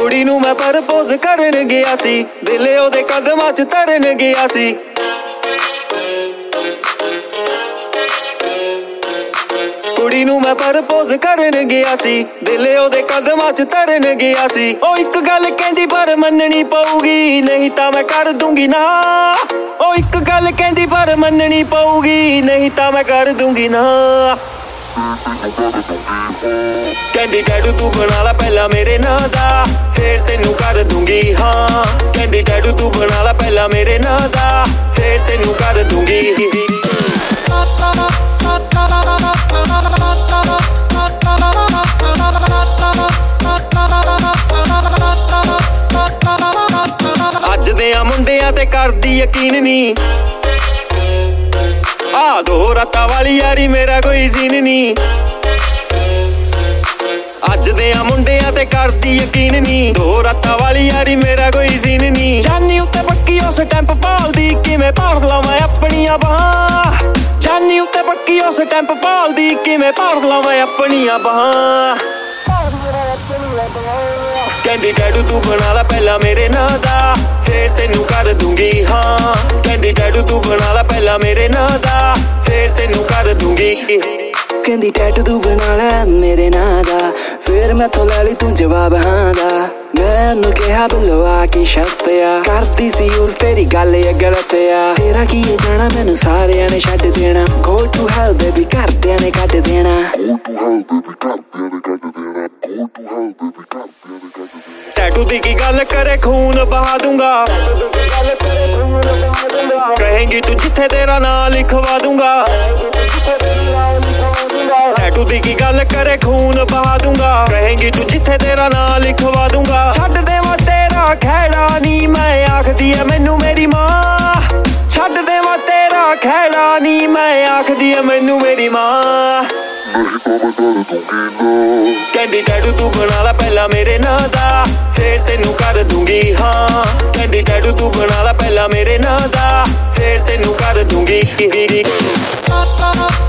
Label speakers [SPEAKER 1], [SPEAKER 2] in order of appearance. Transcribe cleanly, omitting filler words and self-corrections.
[SPEAKER 1] ਕੁੜੀ ਨੂੰ ਮੈਂ ਪ੍ਰਪੋਜ਼ ਕਰਨ ਗਿਆ ਸੀ, ਦਿਲ ਉਹਦੇ ਕਦਮਾਂ 'ਚ ਧਰਨ ਗਿਆ ਸੀ। ਕੁੜੀ ਨੂੰ ਮੈਂ ਪ੍ਰਪੋਜ਼ ਕਰਨ ਗਿਆ ਸੀ, ਦਿਲ ਉਹਦੇ ਕਦਮਾਂ 'ਚ ਧਰਨ ਗਿਆ ਸੀ। ਉਹ ਇੱਕ ਗੱਲ ਕਹਿੰਦੀ ਪਰ ਮੰਨਣੀ ਪਊਗੀ, ਨਹੀਂ ਤਾਂ ਮੈਂ ਕਰ ਦੂੰਗੀ ਨਾ। ਉਹ ਇੱਕ ਗੱਲ ਕਹਿੰਦੀ ਪਰ ਮੰਨਣੀ ਪਊਗੀ, ਨਹੀਂ ਤਾਂ ਮੈਂ ਕਰ ਦੂੰਗੀ ਨਾ। ਕਹਿੰਦੀ ਡੈਡੂ ਤੂੰ ਬਣਾ ਲੈ ਪਹਿਲਾਂ ਮੇਰੇ ਨਾਂ ਦਾ, ਫੇਰ ਤੈਨੂੰ ਕਰ ਦੂੰਗੀ ਹਾਂ। ਕਹਿੰਦੀ ਡੈਡੂ ਤੂੰ ਬਣਾ ਲੈ ਪਹਿਲਾਂ ਮੇਰੇ ਨਾਂ ਦਾ, ਫੇਰ ਤੈਨੂੰ ਕਰ ਦੂੰਗੀ। ਅੱਜ ਦੇ ਆ ਮੁੰਡਿਆਂ ਤੇ ਕਰਦੀ ਯਕੀਨ ਨੀ, ਆ ਦੋ ਰਾਤਾਂ ਵਾਲੀ ਯਾਰੀ ਮੇਰਾ ਕੋਈ ਸੀਨ ਨੀ। ਅੱਜ ਦੇ ਆ ਮੁੰਡਿਆਂ ਤੇ ਕਰਦੀ ਯਕੀਨ ਨੀ, ਦੋ ਰਾਤਾਂ ਵਾਲੀ ਯਾਰੀ ਮੇਰਾ ਕੋਈ ਸੀਨ ਨੀ। ਜਾਨੀ ਉੱਤੇ ਪੱਕੀ ਉਸ ਟੈਂਪ ਭਾਲਦੀ, ਕਿਵੇਂ ਭਾਲ ਲਾਵਾਂ ਆਪਣੀਆਂ ਬਾਹਾਂ। ਜਾਨੀ ਉੱਤੇ ਪੱਕੀ ਉਸ ਟੈਂਪ ਭਾਲਦੀ, ਕਿਵੇਂ ਭਾਲ ਲਾਵਾਂ ਆਪਣੀਆਂ ਬਾਹਾਂ। ਕਹਿੰਦੀ ਡੈਡੂ ਤੂੰ ਬਣਾ ਲੈ ਪਹਿਲਾਂ ਮੇਰੇ ਨਾਂ ਦਾ, ਫੇਰ ਤੈਨੂੰ ਕਰ ਦੂੰਗੀ ਹਾਂ। ਕਹਿੰਦੀ ਡੈਡੂ ਤੂੰ ਬਣਾ ਲੈ ਪਹਿਲਾਂ ਮੇਰੇ ਨਾਂ ਦਾ, ਫੇਰ ਤੈਨੂੰ ਕਰ ਦੂੰਗੀ।
[SPEAKER 2] ਕਹਿੰਦੀ ਡੈਡੂ ਤੂੰ ਬਣਾ ਲੈ ਮੇਰੇ ਨਾਂ ਦਾ, ਫੇਰ ਮੈਥੋਂ ਲੈ ਲਈ ਤੂੰ ਜਵਾਬ ਹਾਂ ਦਾ। ਮੈਂ ਉਹਨੂੰ ਕਿਹਾ ਬੁਲਵਾ ਕੀ ਸ਼ਰਤ ਆ, ਕਰਦੀ ਸੀ ਉਸ ਤੇਰੀ ਗੱਲ ਇਹ ਗਲਤ ਆ। ਤੇਰਾ ਕੀ ਜਾਣਾ ਮੈਨੂੰ ਸਾਰਿਆਂ ਨੇ ਛੱਡ ਦੇਣਾ, go to hell baby ਘਰਦਿਆਂ ਨੇ ਕੱਢ ਦੇਣਾ।
[SPEAKER 1] ਡੈਡੂ ਦੀ ਕੀ ਗੱਲ ਕਰੇ ਖੂਨ ਬਹਾ ਦੂੰਗਾ, ਕਹੇਂਗੀ ਤੂੰ ਜਿੱਥੇ ਤੇਰਾ ਨਾਂ ਲਿਖਵਾ ਦੂੰਗਾ। ਡੈਡੂ ਦੀ ਕੀ ਗੱਲ ਕਰੇ ਖੂਨ ਬਹਾ ਦੂੰਗਾ, ਕਹੇਂਗੀ ਤੂੰ ਜਿੱਥੇ ਤੇਰਾ ਨਾਂ ਲਿਖਵਾ ਦੂੰਗਾ। ਛੱਡ ਦੇਵਾਂ ਤੇਰਾ ਖਹਿੜਾ ਨੀ ਮੈਂ ਆਖਦੀ ਐ ਮੈਨੂੰ ਮੇਰੀ ਮਾਂ। ਛੱਡ ਦੇਵਾਂ ਤੇਰਾ ਖਹਿੜਾ ਨੀ ਮੈਂ ਆਖਦੀ ਐ ਮੈਨੂੰ ਮੇਰੀ ਮਾਂ। ਕਹਿੰਦੀ ਡੈਡੂ ਤੂੰ ਬਣਾ ਲੈ ਪਹਿਲਾਂ ਮੇਰੇ ਨਾਂ ਦਾ, ਫੇਰ ਤੈਨੂੰ ਕਰ ਦੂੰਗੀ ਹਾਂ। ਕਹਿੰਦੀ ਡੈਡੂ ਤੂੰ ਬਣਾ ਲੈ ਪਹਿਲਾਂ ਮੇਰੇ ਨਾਂ ਦਾ, ਫੇਰ ਤੈਨੂੰ ਕਰ ਦੂੰਗੀ।